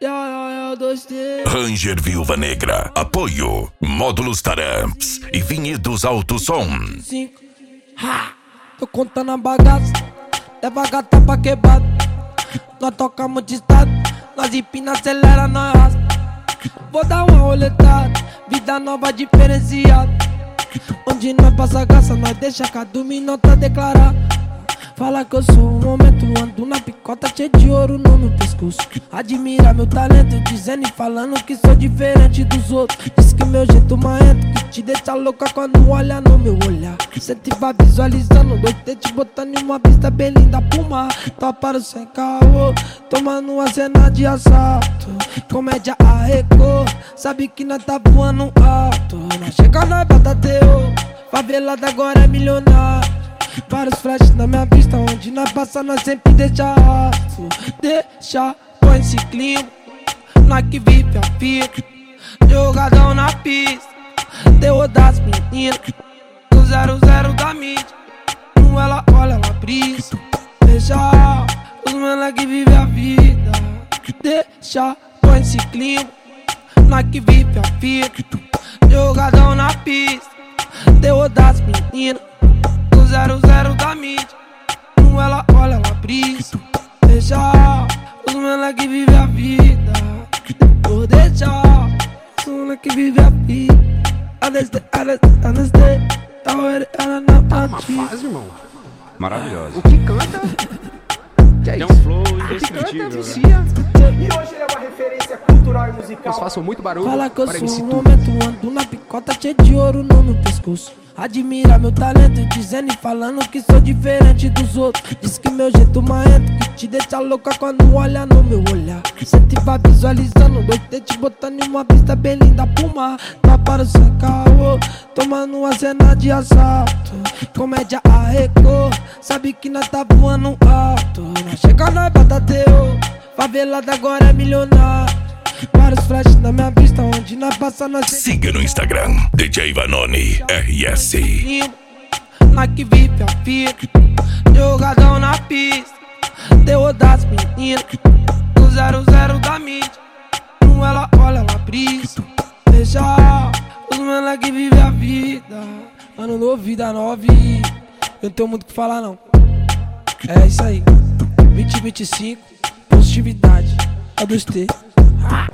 Ranger Viúva Negra, apoio, Módulos Taramps e Vinhedos Alto Som. Tô contando a bagaça, leva a gata pra quebrada. Nós tocamos de estado, nós empina, acelera, nós raspa. Vou dar uma roletada, vida nova diferenciada. Onde nós passa graça, nós deixa cada minuto declarar. Fala que eu sou um momento, ando na picota cheio de ouro no meu pescoço. Admira meu talento, dizendo e falando que sou diferente dos outros. Diz que meu jeito marrento, que te deixa louca quando olha no meu olhar. Cê te vai visualizando, dois te botando em uma vista bem linda pro mar. Toparam sem caô, tomando uma cena de assalto. Comédia arrecou, sabe que nós tá voando alto. Nós chega, nós bota teu, favelada agora é milionário. Vários flashes na minha vista, onde nós passa nós sempre deixa rastro. Deixa, põe esse clima, nós que vive a fita. Jogadão na pista, terror das meninas. Do 00 da mídia, como ela olha, ela brisa. Deixa, os mano que vive a vida. Deixa, põe esse clima, nós que vive a fita. Jogadão na pista, terror das meninas. 00 da mídia, como ela olha, ela brisa. Deixa, os mano que vive a vida. Vou deixar, os mano que vive a vida. Tá uma fase, irmão. Maravilhosa. O que canta? Que é Tem isso? um flow O que canta indescritível, né? vicia. E hoje ele é uma referência cultural e musical. Eles façam muito barulho. Fala que eu para sou MC um Tudo. momento, ando na picota cheio de ouro no meu pescoço. Admira meu talento, dizendo e falando que sou diferente dos outros. Diz que meu jeito marrento, que te deixa louca quando olha no meu olhar. Cê te vai visualizando, dois te botando em uma vista bem linda pro mar. Toparam sem caô, tomando uma cena de assalto. Comédia arrecou, sabe que nós tá voando alto. Nós chega, nós bota teu, favelada agora é milionário. Vários flashes na minha vista, onde nós passa nós Siga no Instagram, DJ Vanoni RS. nós que vive a fita. Jogadão na pista, terror das meninas. Do 00 da mídia, como ela olha, ela brisa. Deixa, os mano que vive a vida. Ano novo, vida nova e eu não tenho muito o que falar não. É isso aí, 2025, positividade, A2T.